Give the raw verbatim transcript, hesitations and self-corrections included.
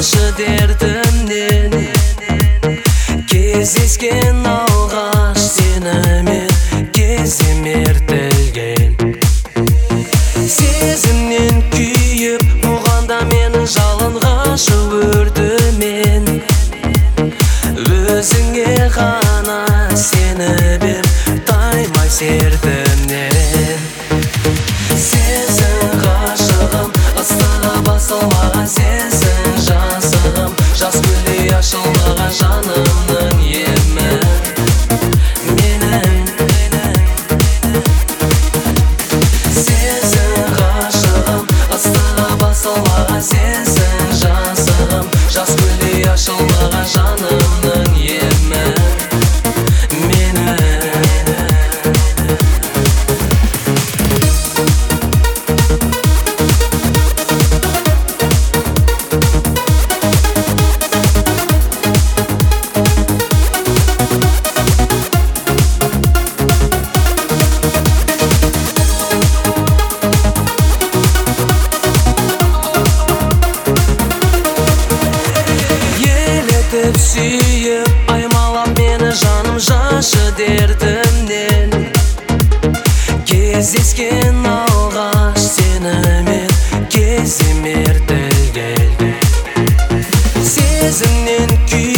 жашы дертімнен. Кездескен алғаш сенімен кезім ертілген. Сезімнен күйіп бұғанда менің жалынғашы өртімен. Өзіңе ғана сені бер, таймай сертімнен. Сезін ғашығым, ыстығы басылмаған сезін жазығым. Жас гүлдей ашылмаған жанымның емі менің. Сезін ғашығым, ыстығы басылмаған сезін жазығым. Жас гүлдей ашылмаған жанымның емі менің. Сүйіп аймалап мені жаным жашы дертімнен. Кездескен алғаш сенімен кезім ертілген. Сезімнен күй